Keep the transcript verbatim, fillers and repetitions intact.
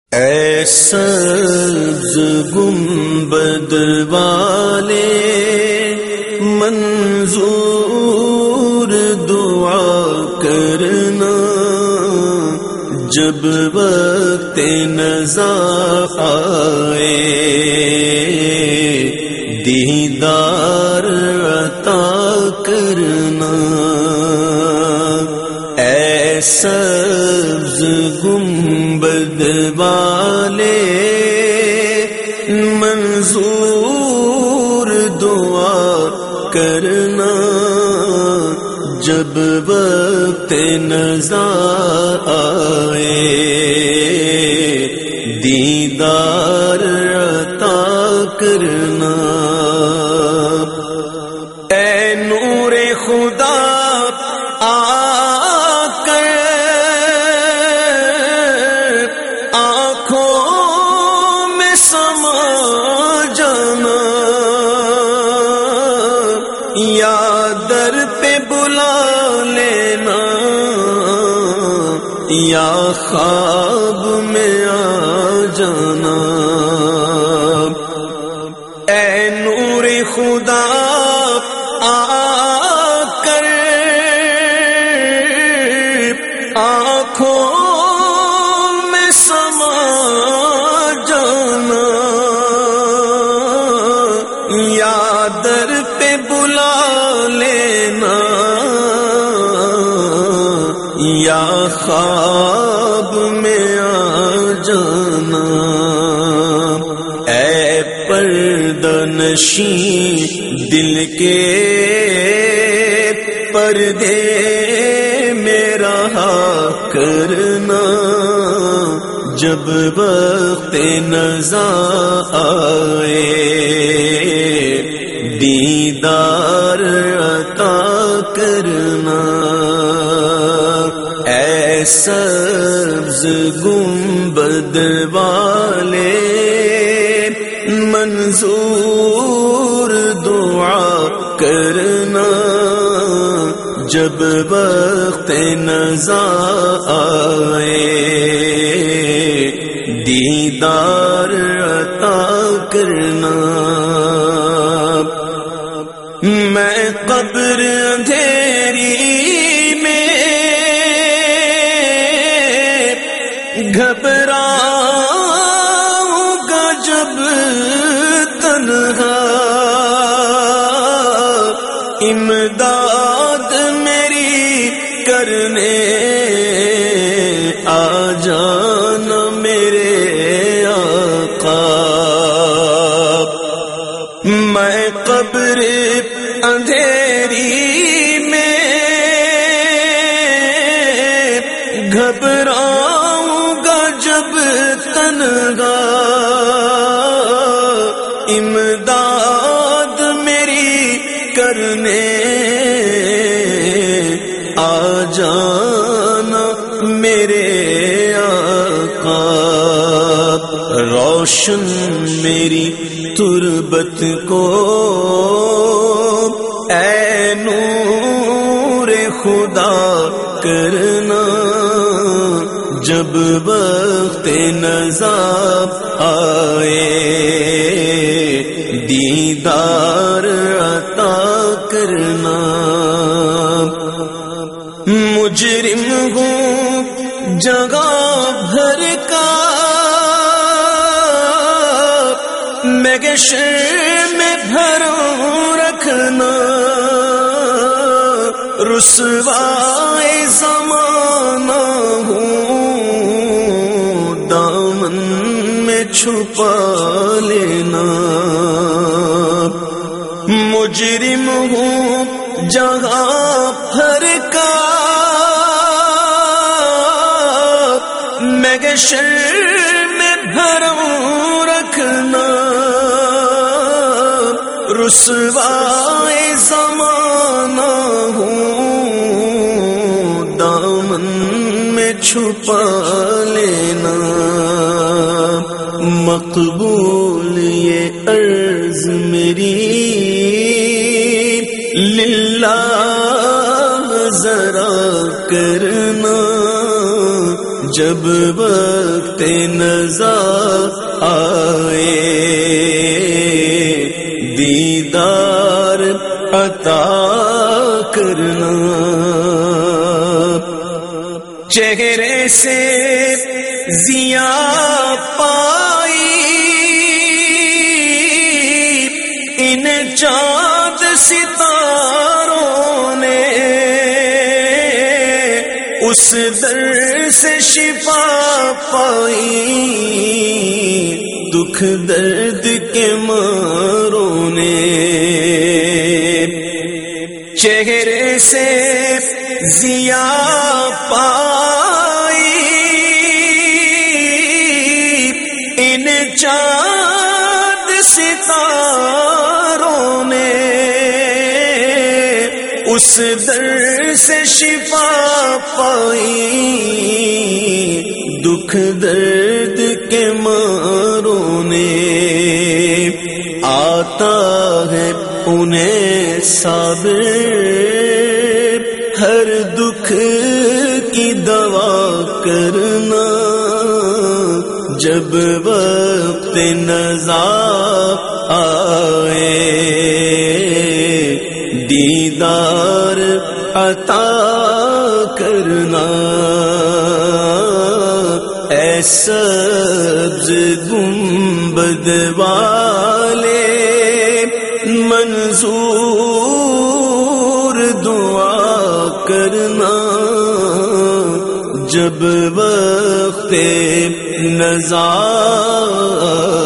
اے سبز گنبد والے منظور دعا کرنا، جب وقت نزا آئے دیدار عطا کرنا۔ اے سبز گنبد والے منظور دعا کرنا، جب وقت نزا آئے دیدار عطا کرنا۔ اے نور خدا آ کر آنکھوں میں سما جانا، یا در پہ بلا لینا، یا خواب میں آ جانا۔ اے نور خدا آ کر آنکھوں میں سما جانا، یا در پہ بلا لینا، یا خواب میں آ جانا۔ اے پردہ نشین دل کے پردے میں رہا کرنا، جب وقت نزا آئے دیدار عطا کرنا۔ اے سبز گنبد والے منظور دعا کرنا، جب وقت نزا آئے دیدار عطا کرنا۔ میں قبر اندھیری میں گھبراؤں گا جب تنہا، امداد میری کرنے آ جانا میرے آقا۔ میں قبر اندھیری میں گھبراؤں گا جب تنہا، امداد میری کرنے آ جانا میرے آقا۔ روشن میری تربت کو اے نور خدا کرنا، جب وقت نزا آئے دیدار عطا کرنا۔ مجرم ہوں جگہ بھر کا، میں گشر میں بھروں رکھنا، رسوائے زمانہ ہوں دامن میں چھپا لینا۔ مجرم ہوں جگہ بھر کا، میں گشر میں بھروں رکھنا، رسوائے زمانہ ہوں دامن میں چھپا لینا۔ مقبول یہ عرض میری للہ ذرا کرنا، جب وقت نظر آئے دیدار عطا کرنا، چہرے سے ضیا پائی ان چاند ستاروں نے، اس در سے شفا پائی دکھ درد کے ماروں نے، چہرے سے ضیا پائی ان چاند ستاروں نے، اس در سے شفا پائی دکھ درد کے ماروں نے، آتا ہے انہیں صابر ہر دکھ کی دوا کرنا، جب وقت نزاع آئے دیدار عطا کرنا، اے سبز گنبد والے منظور دعا کرنا، جب وقت نزاع